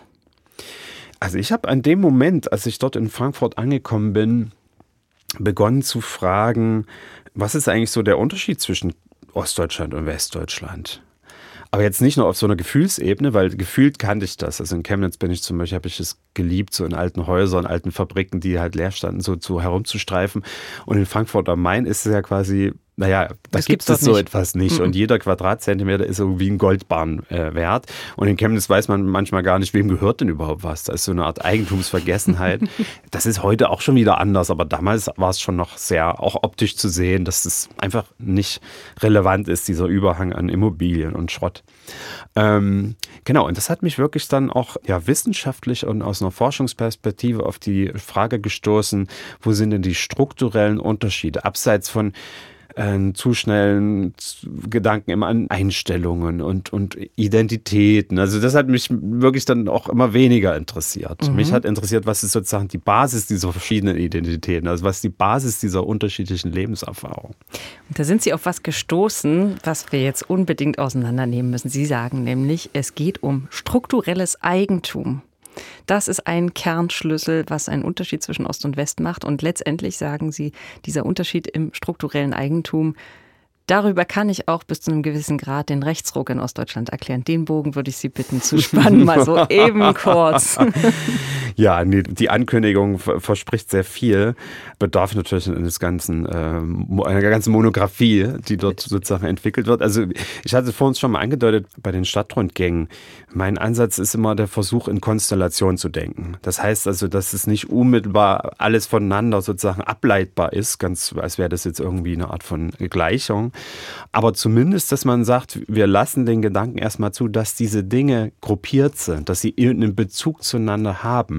Speaker 4: Also ich habe an dem Moment, als ich dort in Frankfurt angekommen bin, begonnen zu fragen, was ist eigentlich so der Unterschied zwischen Ostdeutschland und Westdeutschland? Aber jetzt nicht nur auf so einer Gefühlsebene, weil gefühlt kannte ich das. Also in Chemnitz bin ich zum Beispiel, habe ich es geliebt, so in alten Häusern, alten Fabriken, die halt leer standen, so, so herumzustreifen. Und in Frankfurt am Main ist es ja quasi, naja, da gibt es so nicht. etwas nicht. Mhm. Und jeder Quadratzentimeter ist irgendwie ein Goldbarren äh, wert. Und in Chemnitz weiß man manchmal gar nicht, wem gehört denn überhaupt was. Da ist so eine Art Eigentumsvergessenheit. Das ist heute auch schon wieder anders, aber damals war es schon noch sehr, auch optisch zu sehen, dass es einfach nicht relevant ist, dieser Überhang an Immobilien und Schrott. Ähm, genau, und das hat mich wirklich dann auch ja, wissenschaftlich und aus einer Forschungsperspektive auf die Frage gestoßen, wo sind denn die strukturellen Unterschiede, abseits von einen zu schnellen Gedanken immer an Einstellungen und, und Identitäten. Also das hat mich wirklich dann auch immer weniger interessiert. Mhm. Mich hat interessiert, was ist sozusagen die Basis dieser verschiedenen Identitäten, also was ist die Basis dieser unterschiedlichen Lebenserfahrung.
Speaker 3: Und da sind Sie auf was gestoßen, was wir jetzt unbedingt auseinandernehmen müssen. Sie sagen nämlich, es geht um strukturelles Eigentum. Das ist ein Kernschlüssel, was einen Unterschied zwischen Ost und West macht. Und letztendlich sagen Sie, dieser Unterschied im strukturellen Eigentum, darüber kann ich auch bis zu einem gewissen Grad den Rechtsruck in Ostdeutschland erklären. Den Bogen würde ich Sie bitten zu spannen, mal so eben kurz.
Speaker 4: Ja, nee, die Ankündigung verspricht sehr viel, bedarf natürlich eines ganzen, äh, einer ganzen Monographie, die dort sozusagen entwickelt wird. Also ich hatte es vorhin schon mal angedeutet, bei den Stadtrundgängen, mein Ansatz ist immer der Versuch, in Konstellation zu denken. Das heißt also, dass es nicht unmittelbar alles voneinander sozusagen ableitbar ist, ganz als wäre das jetzt irgendwie eine Art von Gleichung. Aber zumindest, dass man sagt, wir lassen den Gedanken erstmal zu, dass diese Dinge gruppiert sind, dass sie einen Bezug zueinander haben.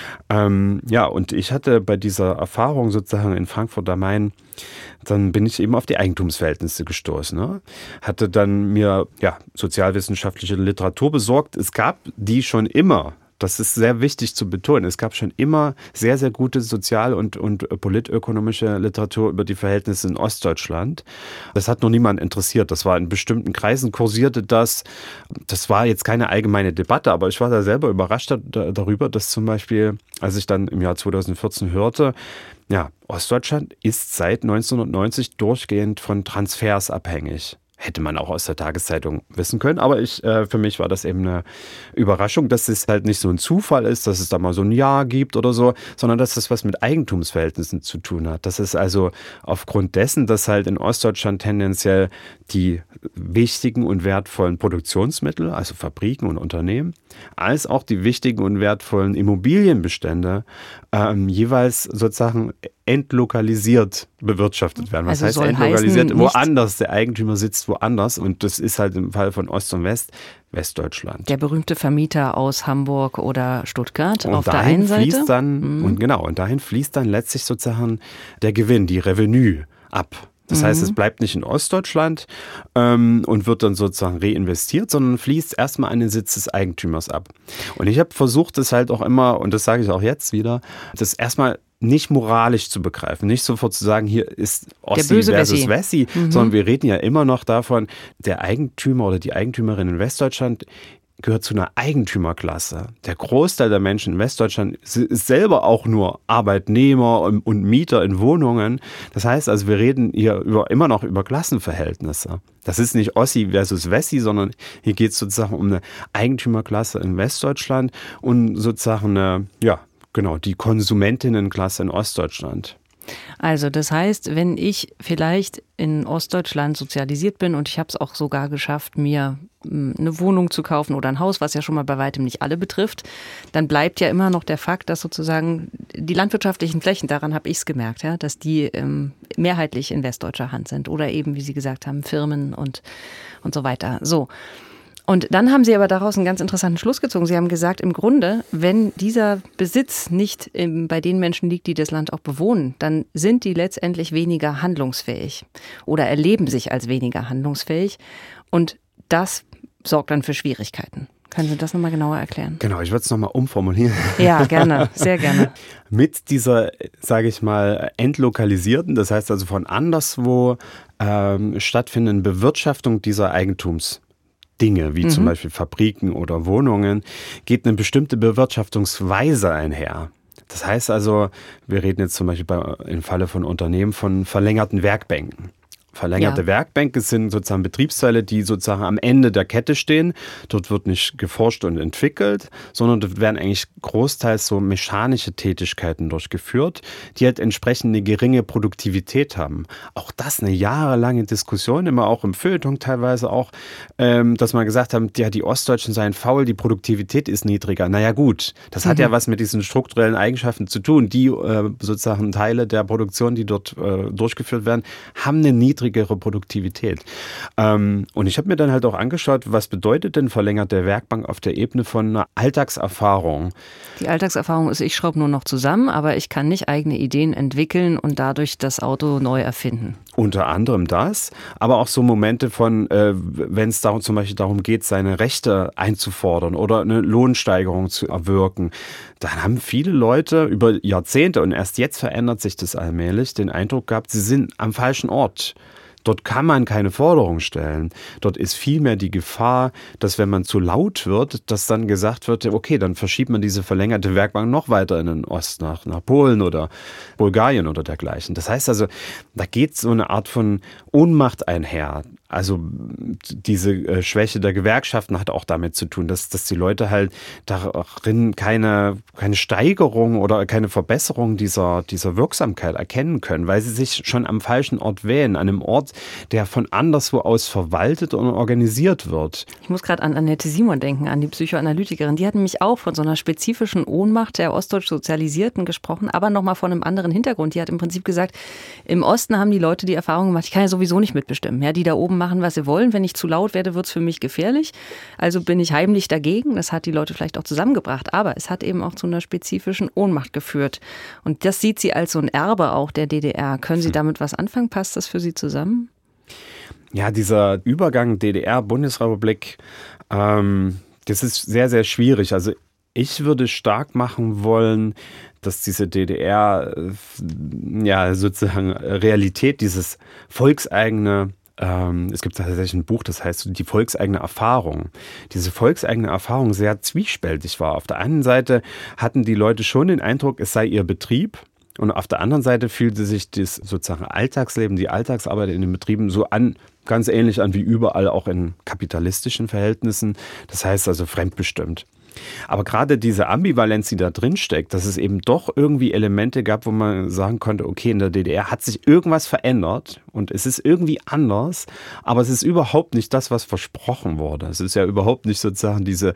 Speaker 4: Ähm, ja, und ich hatte bei dieser Erfahrung sozusagen in Frankfurt am Main, dann bin ich eben auf die Eigentumsverhältnisse gestoßen. Ne? Hatte dann mir ja, sozialwissenschaftliche Literatur besorgt. Es gab die schon immer. Das ist sehr wichtig zu betonen. Es gab schon immer sehr, sehr gute sozial- und, und politökonomische Literatur über die Verhältnisse in Ostdeutschland. Das hat noch niemand interessiert. Das war in bestimmten Kreisen kursierte das. Das war jetzt keine allgemeine Debatte, aber ich war da selber überrascht darüber, dass zum Beispiel, als ich dann im Jahr zweitausendvierzehn hörte, ja, Ostdeutschland ist seit neunzehnhundertneunzig durchgehend von Transfers abhängig. Hätte man auch aus der Tageszeitung wissen können, aber ich, äh, für mich war das eben eine Überraschung, dass es halt nicht so ein Zufall ist, dass es da mal so ein Jahr gibt oder so, sondern dass das was mit Eigentumsverhältnissen zu tun hat. Das ist also aufgrund dessen, dass halt in Ostdeutschland tendenziell die wichtigen und wertvollen Produktionsmittel, also Fabriken und Unternehmen, als auch die wichtigen und wertvollen Immobilienbestände ähm, jeweils sozusagen entlokalisiert bewirtschaftet werden. Was also heißt entlokalisiert? Woanders, der Eigentümer sitzt woanders und das ist halt im Fall von Ost und West, Westdeutschland.
Speaker 3: Der berühmte Vermieter aus Hamburg oder Stuttgart
Speaker 4: und
Speaker 3: auf der einen Seite.
Speaker 4: Fließt dann, mhm. und genau, und dahin fließt dann letztlich sozusagen der Gewinn, die Revenue ab. Das heißt, es bleibt nicht in Ostdeutschland ähm, und wird dann sozusagen reinvestiert, sondern fließt erstmal an den Sitz des Eigentümers ab. Und ich habe versucht, das halt auch immer, und das sage ich auch jetzt wieder, das erstmal nicht moralisch zu begreifen, nicht sofort zu sagen, hier ist Ossi versus Wessi, mhm. sondern wir reden ja immer noch davon, der Eigentümer oder die Eigentümerin in Westdeutschland gehört zu einer Eigentümerklasse. Der Großteil der Menschen in Westdeutschland ist selber auch nur Arbeitnehmer und Mieter in Wohnungen. Das heißt also, wir reden hier über, immer noch über Klassenverhältnisse. Das ist nicht Ossi versus Wessi, sondern hier geht es sozusagen um eine Eigentümerklasse in Westdeutschland und sozusagen eine, ja, genau, die Konsumentinnenklasse in Ostdeutschland.
Speaker 3: Also das heißt, wenn ich vielleicht in Ostdeutschland sozialisiert bin und ich habe es auch sogar geschafft, mir eine Wohnung zu kaufen oder ein Haus, was ja schon mal bei weitem nicht alle betrifft, dann bleibt ja immer noch der Fakt, dass sozusagen die landwirtschaftlichen Flächen, daran habe ich es gemerkt, ja, dass die ähm, mehrheitlich in westdeutscher Hand sind oder eben, wie Sie gesagt haben, Firmen und, und so weiter. So. Und dann haben Sie aber daraus einen ganz interessanten Schluss gezogen. Sie haben gesagt, im Grunde, wenn dieser Besitz nicht bei den Menschen liegt, die das Land auch bewohnen, dann sind die letztendlich weniger handlungsfähig oder erleben sich als weniger handlungsfähig. Und das sorgt dann für Schwierigkeiten. Können Sie das nochmal genauer erklären?
Speaker 4: Genau, ich würde es nochmal umformulieren.
Speaker 3: Ja, gerne, sehr gerne.
Speaker 4: Mit dieser, sage ich mal, entlokalisierten, das heißt also von anderswo ähm, stattfindenden Bewirtschaftung dieser Eigentums. Dinge, wie mhm. zum Beispiel Fabriken oder Wohnungen, geht eine bestimmte Bewirtschaftungsweise einher. Das heißt also, wir reden jetzt zum Beispiel bei, im Falle von Unternehmen von verlängerten Werkbänken. Verlängerte ja. Werkbänke sind sozusagen Betriebsteile, die sozusagen am Ende der Kette stehen. Dort wird nicht geforscht und entwickelt, sondern dort werden eigentlich großteils so mechanische Tätigkeiten durchgeführt, die halt entsprechend eine geringe Produktivität haben. Auch das eine jahrelange Diskussion, immer auch im Feuilleton teilweise auch, ähm, dass man gesagt hat, ja, die Ostdeutschen seien faul, die Produktivität ist niedriger. Naja gut, das mhm. hat ja was mit diesen strukturellen Eigenschaften zu tun. Die äh, sozusagen Teile der Produktion, die dort äh, durchgeführt werden, haben eine niedrigere Produktivität. Ähm, und ich habe mir dann halt auch angeschaut, was bedeutet denn verlängerte Werkbank auf der Ebene von einer Alltagserfahrung?
Speaker 3: Die Alltagserfahrung ist, ich schraube nur noch zusammen, aber ich kann nicht eigene Ideen entwickeln und dadurch das Auto neu erfinden.
Speaker 4: Unter anderem das, aber auch so Momente von, äh, wenn es darum, zum Beispiel darum geht, seine Rechte einzufordern oder eine Lohnsteigerung zu erwirken. Dann haben viele Leute über Jahrzehnte, und erst jetzt verändert sich das allmählich, den Eindruck gehabt, sie sind am falschen Ort. Dort kann man keine Forderung stellen. Dort ist vielmehr die Gefahr, dass wenn man zu laut wird, dass dann gesagt wird, okay, dann verschiebt man diese verlängerte Werkbank noch weiter in den Ost, nach, nach Polen oder Bulgarien oder dergleichen. Das heißt also, da geht so eine Art von Ohnmacht einher. Also diese äh, Schwäche der Gewerkschaften hat auch damit zu tun, dass, dass die Leute halt darin keine, keine Steigerung oder keine Verbesserung dieser, dieser Wirksamkeit erkennen können, weil sie sich schon am falschen Ort wählen, an einem Ort, der von anderswo aus verwaltet und organisiert wird.
Speaker 3: Ich muss gerade an Annette Simon denken, an die Psychoanalytikerin. Die hat nämlich auch von so einer spezifischen Ohnmacht der ostdeutsch Sozialisierten gesprochen, aber nochmal von einem anderen Hintergrund. Die hat im Prinzip gesagt, im Osten haben die Leute die Erfahrung gemacht, ich kann ja sowieso nicht mitbestimmen. Ja, die da oben machen, was sie wollen. Wenn ich zu laut werde, wird es für mich gefährlich. Also bin ich heimlich dagegen. Das hat die Leute vielleicht auch zusammengebracht. Aber es hat eben auch zu einer spezifischen Ohnmacht geführt. Und das sieht sie als so ein Erbe auch der D D R. Können Sie damit was anfangen? Passt das für Sie zusammen?
Speaker 4: Ja, dieser Übergang D D R-Bundesrepublik, ähm, das ist sehr, sehr schwierig. Also ich würde stark machen wollen, dass diese D D R, ja, sozusagen Realität, dieses volkseigene, ähm, es gibt tatsächlich ein Buch, das heißt die volkseigene Erfahrung. Diese volkseigene Erfahrung sehr zwiespältig war. Auf der einen Seite hatten die Leute schon den Eindruck, es sei ihr Betrieb. Und auf der anderen Seite fühlte sich das sozusagen Alltagsleben, die Alltagsarbeit in den Betrieben so an, ganz ähnlich an wie überall auch in kapitalistischen Verhältnissen. Das heißt also fremdbestimmt. Aber gerade diese Ambivalenz, die da drin steckt, dass es eben doch irgendwie Elemente gab, wo man sagen konnte, okay, in der D D R hat sich irgendwas verändert und es ist irgendwie anders, aber es ist überhaupt nicht das, was versprochen wurde. Es ist ja überhaupt nicht sozusagen diese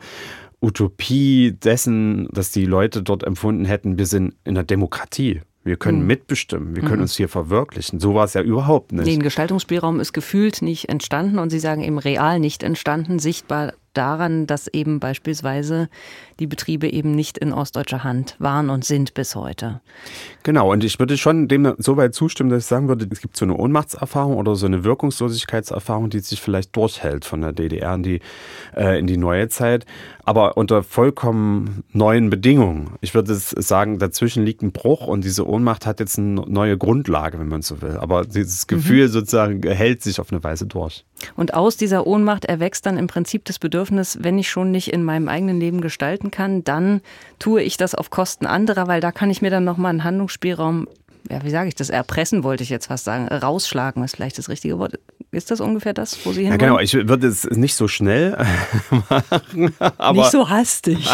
Speaker 4: Utopie dessen, dass die Leute dort empfunden hätten, wir sind in der Demokratie. Wir können mhm. mitbestimmen, wir können mhm. uns hier verwirklichen. So war es ja überhaupt nicht.
Speaker 3: Den Gestaltungsspielraum ist gefühlt nicht entstanden und Sie sagen eben real nicht entstanden, sichtbar daran, dass eben beispielsweise die Betriebe eben nicht in ostdeutscher Hand waren und sind bis heute.
Speaker 4: Genau, und ich würde schon dem so weit zustimmen, dass ich sagen würde, es gibt so eine Ohnmachtserfahrung oder so eine Wirkungslosigkeitserfahrung, die sich vielleicht durchhält von der D D R in die, äh, in die neue Zeit, aber unter vollkommen neuen Bedingungen. Ich würde sagen, dazwischen liegt ein Bruch und diese Ohnmacht hat jetzt eine neue Grundlage, wenn man so will. Aber dieses Gefühl mhm. sozusagen hält sich auf eine Weise durch.
Speaker 3: Und aus dieser Ohnmacht erwächst dann im Prinzip das Bedürfnis, wenn ich schon nicht in meinem eigenen Leben gestalten kann, dann tue ich das auf Kosten anderer, weil da kann ich mir dann nochmal einen Handlungsspielraum, ja, wie sage ich das, erpressen wollte ich jetzt fast sagen, rausschlagen ist vielleicht das richtige Wort. Ist das ungefähr das, wo Sie hin?
Speaker 4: Ja, genau, ich würde es nicht so schnell machen. Aber
Speaker 3: nicht so hastig.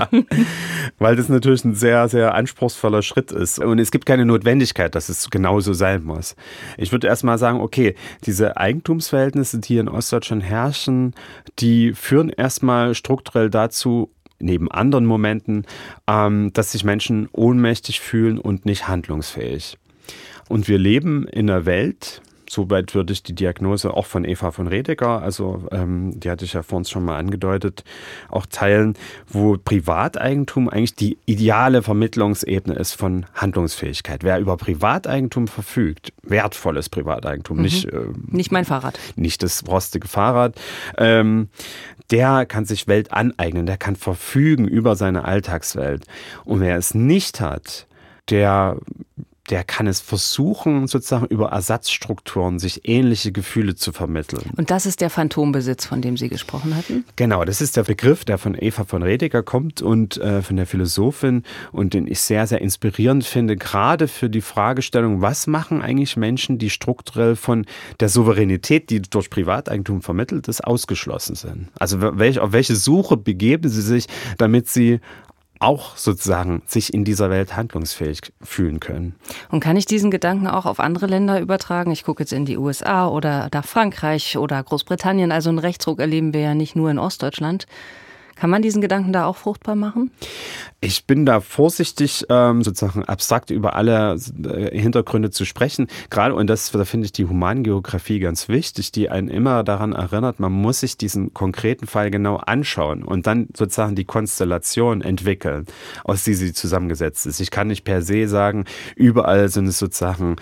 Speaker 4: Weil das natürlich ein sehr, sehr anspruchsvoller Schritt ist. Und es gibt keine Notwendigkeit, dass es genauso sein muss. Ich würde erst mal sagen, okay, diese Eigentumsverhältnisse, die hier in Ostdeutschland herrschen, die führen erstmal strukturell dazu, neben anderen Momenten, ähm, dass sich Menschen ohnmächtig fühlen und nicht handlungsfähig. Und wir leben in einer Welt, soweit würde ich die Diagnose auch von Eva von Redeker, also ähm, die hatte ich ja vorhin schon mal angedeutet, auch teilen, wo Privateigentum eigentlich die ideale Vermittlungsebene ist von Handlungsfähigkeit. Wer über Privateigentum verfügt, wertvolles Privateigentum, mhm. nicht, äh,
Speaker 3: nicht mein Fahrrad,
Speaker 4: nicht das rostige Fahrrad, ähm, der kann sich Welt aneignen, der kann verfügen über seine Alltagswelt. Und wer es nicht hat, der der kann es versuchen, sozusagen über Ersatzstrukturen sich ähnliche Gefühle zu vermitteln.
Speaker 3: Und das ist der Phantombesitz, von dem Sie gesprochen hatten?
Speaker 4: Genau, das ist der Begriff, der von Eva von Redeker kommt und äh, von der Philosophin und den ich sehr, sehr inspirierend finde, gerade für die Fragestellung, was machen eigentlich Menschen, die strukturell von der Souveränität, die durch Privateigentum vermittelt ist, ausgeschlossen sind. Also welch, auf welche Suche begeben sie sich, damit sie auch sozusagen sich in dieser Welt handlungsfähig fühlen können.
Speaker 3: Und kann ich diesen Gedanken auch auf andere Länder übertragen? Ich gucke jetzt in die U S A oder nach Frankreich oder Großbritannien. Also einen Rechtsruck erleben wir ja nicht nur in Ostdeutschland. Kann man diesen Gedanken da auch fruchtbar machen?
Speaker 4: Ich bin da vorsichtig, ähm, sozusagen abstrakt über alle äh, Hintergründe zu sprechen. Gerade, und das, da finde ich die Humangeografie ganz wichtig, die einen immer daran erinnert, man muss sich diesen konkreten Fall genau anschauen und dann sozusagen die Konstellation entwickeln, aus der sie zusammengesetzt ist. Ich kann nicht per se sagen, überall sind es sozusagen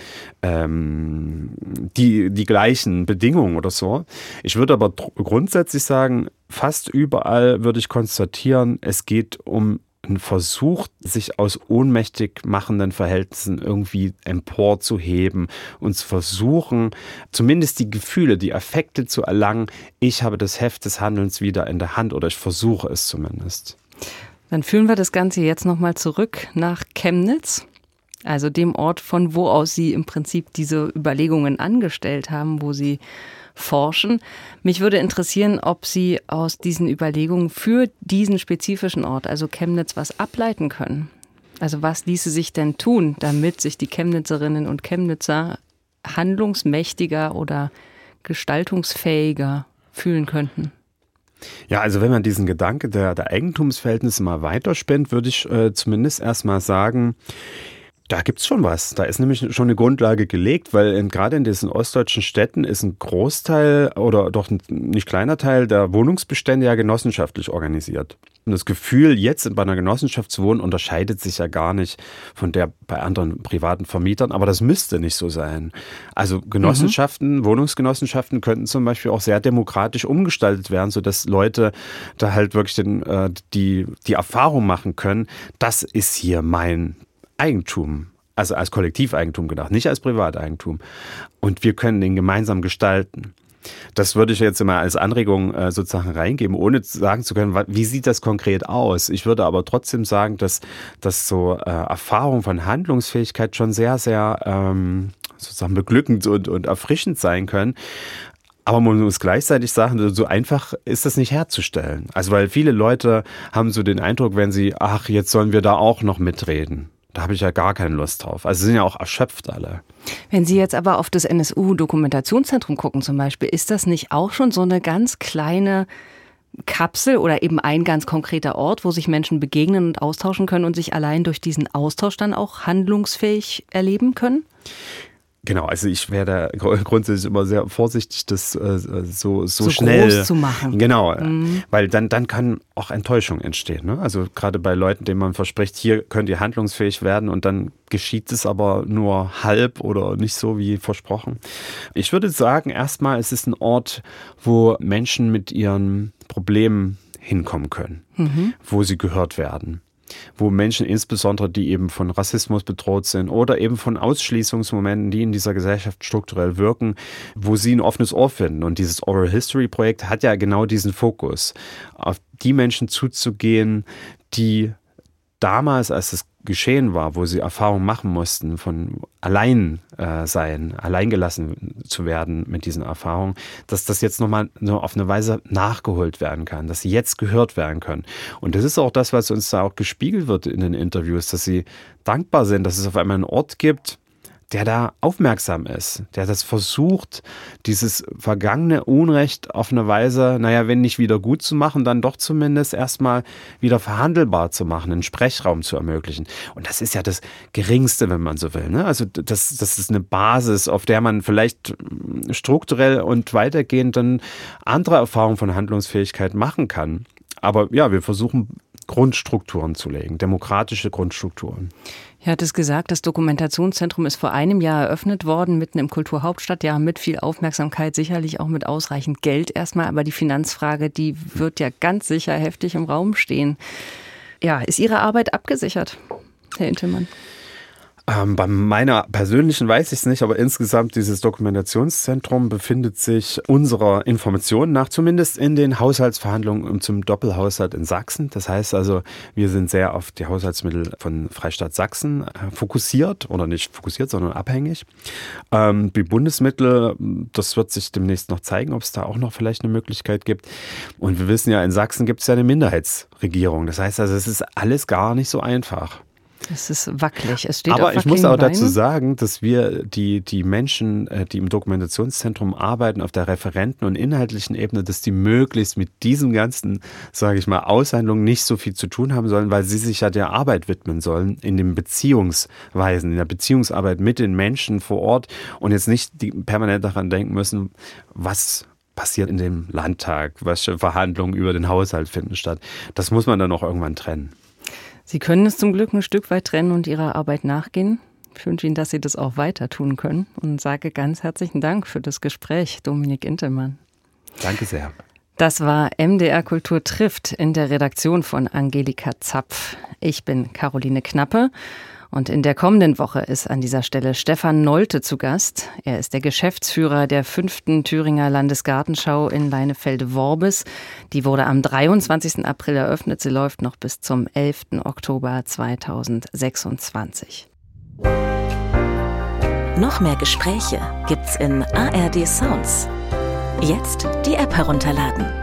Speaker 4: ähm, die, die gleichen Bedingungen oder so. Ich würde aber grundsätzlich sagen, fast überall würde ich konstatieren, es geht um einen Versuch, sich aus ohnmächtig machenden Verhältnissen irgendwie emporzuheben und zu versuchen, zumindest die Gefühle, die Affekte zu erlangen, ich habe das Heft des Handelns wieder in der Hand oder ich versuche es zumindest.
Speaker 3: Dann führen wir das Ganze jetzt nochmal zurück nach Chemnitz, also dem Ort, von wo aus Sie im Prinzip diese Überlegungen angestellt haben, wo Sie forschen. Mich würde interessieren, ob Sie aus diesen Überlegungen für diesen spezifischen Ort, also Chemnitz, was ableiten können. Also was ließe sich denn tun, damit sich die Chemnitzerinnen und Chemnitzer handlungsmächtiger oder gestaltungsfähiger fühlen könnten?
Speaker 4: Ja, also wenn man diesen Gedanke der, der Eigentumsverhältnisse mal weiterspinnt, würde ich äh, zumindest erstmal sagen, da gibt's schon was. Da ist nämlich schon eine Grundlage gelegt, weil in, gerade in diesen ostdeutschen Städten ist ein Großteil oder doch ein nicht kleiner Teil der Wohnungsbestände ja genossenschaftlich organisiert. Und das Gefühl jetzt bei einer Genossenschaftswohnung unterscheidet sich ja gar nicht von der bei anderen privaten Vermietern, aber das müsste nicht so sein. Also Genossenschaften, mhm. Wohnungsgenossenschaften könnten zum Beispiel auch sehr demokratisch umgestaltet werden, sodass Leute da halt wirklich den, äh, die, die Erfahrung machen können, das ist hier mein Eigentum, also als Kollektiveigentum gedacht, nicht als Privateigentum. Und wir können den gemeinsam gestalten. Das würde ich jetzt immer als Anregung äh, sozusagen reingeben, ohne sagen zu können, wie sieht das konkret aus. Ich würde aber trotzdem sagen, dass, dass so äh, Erfahrung von Handlungsfähigkeit schon sehr, sehr ähm, sozusagen beglückend und, und erfrischend sein können. Aber man muss gleichzeitig sagen, so einfach ist das nicht herzustellen. Also weil viele Leute haben so den Eindruck, wenn sie, ach, jetzt sollen wir da auch noch mitreden. Da habe ich ja gar keine Lust drauf. Also sie sind ja auch erschöpft alle.
Speaker 3: Wenn Sie jetzt aber auf das N S U-Dokumentationszentrum gucken zum Beispiel, ist das nicht auch schon so eine ganz kleine Kapsel oder eben ein ganz konkreter Ort, wo sich Menschen begegnen und austauschen können und sich allein durch diesen Austausch dann auch handlungsfähig erleben können?
Speaker 4: Genau, also ich wäre da grundsätzlich immer sehr vorsichtig, das äh, so, so,
Speaker 3: so
Speaker 4: schnell
Speaker 3: groß zu machen.
Speaker 4: Genau,
Speaker 3: mhm.
Speaker 4: weil dann, dann kann auch Enttäuschung entstehen. Ne? Also gerade bei Leuten, denen man verspricht, hier könnt ihr handlungsfähig werden und dann geschieht es aber nur halb oder nicht so wie versprochen. Ich würde sagen, erstmal, es ist ein Ort, wo Menschen mit ihren Problemen hinkommen können, mhm. wo sie gehört werden. Wo Menschen insbesondere, die eben von Rassismus bedroht sind oder eben von Ausschließungsmomenten, die in dieser Gesellschaft strukturell wirken, wo sie ein offenes Ohr finden. Und dieses Oral History Projekt hat ja genau diesen Fokus, auf die Menschen zuzugehen, die damals, als es geschehen war, wo sie Erfahrungen machen mussten, von allein äh, sein, alleingelassen zu werden mit diesen Erfahrungen, dass das jetzt nochmal so auf eine Weise nachgeholt werden kann, dass sie jetzt gehört werden können. Und das ist auch das, was uns da auch gespiegelt wird in den Interviews, dass sie dankbar sind, dass es auf einmal einen Ort gibt, der da aufmerksam ist, der das versucht, dieses vergangene Unrecht auf eine Weise, naja, wenn nicht wieder gut zu machen, dann doch zumindest erstmal wieder verhandelbar zu machen, einen Sprechraum zu ermöglichen. Und das ist ja das Geringste, wenn man so will. Ne? Also das, das ist eine Basis, auf der man vielleicht strukturell und weitergehend dann andere Erfahrungen von Handlungsfähigkeit machen kann. Aber ja, wir versuchen Grundstrukturen zu legen, demokratische Grundstrukturen.
Speaker 3: Er hat es gesagt, das Dokumentationszentrum ist vor einem Jahr eröffnet worden, mitten im Kulturhauptstadtjahr, mit viel Aufmerksamkeit, sicherlich auch mit ausreichend Geld erstmal. Aber die Finanzfrage, die wird ja ganz sicher heftig im Raum stehen. Ja, ist Ihre Arbeit abgesichert, Herr Intelmann?
Speaker 4: Ähm, bei meiner persönlichen weiß ich es nicht, aber insgesamt dieses Dokumentationszentrum befindet sich unserer Information nach zumindest in den Haushaltsverhandlungen zum Doppelhaushalt in Sachsen. Das heißt also, wir sind sehr auf die Haushaltsmittel von Freistaat Sachsen äh, fokussiert oder nicht fokussiert, sondern abhängig. Ähm, die Bundesmittel, das wird sich demnächst noch zeigen, ob es da auch noch vielleicht eine Möglichkeit gibt. Und wir wissen ja, in Sachsen gibt es ja eine Minderheitsregierung. Das heißt also, es ist alles gar nicht so einfach.
Speaker 3: Es ist wackelig, es steht
Speaker 4: Aber
Speaker 3: auf
Speaker 4: ich muss auch
Speaker 3: Beinen.
Speaker 4: dazu sagen, dass wir die, die Menschen, die im Dokumentationszentrum arbeiten, auf der Referenten- und inhaltlichen Ebene, dass die möglichst mit diesen ganzen, sage ich mal, Aushandlungen nicht so viel zu tun haben sollen, weil sie sich ja der Arbeit widmen sollen, in den Beziehungsweisen, in der Beziehungsarbeit mit den Menschen vor Ort und jetzt nicht die permanent daran denken müssen, was passiert in dem Landtag, welche Verhandlungen über den Haushalt finden statt. Das muss man dann auch irgendwann trennen.
Speaker 3: Sie können es zum Glück ein Stück weit trennen und Ihrer Arbeit nachgehen. Ich wünsche Ihnen, dass Sie das auch weiter tun können und sage ganz herzlichen Dank für das Gespräch, Dominik Intelmann.
Speaker 4: Danke sehr.
Speaker 3: Das war M D R Kultur trifft in der Redaktion von Angelika Zapf. Ich bin Caroline Knappe. Und in der kommenden Woche ist an dieser Stelle Stefan Nolte zu Gast. Er ist der Geschäftsführer der fünften Thüringer Landesgartenschau in Leinefelde-Worbis. Die wurde am dreiundzwanzigsten April eröffnet. Sie läuft noch bis zum elften Oktober zweitausendsechsundzwanzig.
Speaker 1: Noch mehr Gespräche gibt's in A R D Sounds. Jetzt die App herunterladen.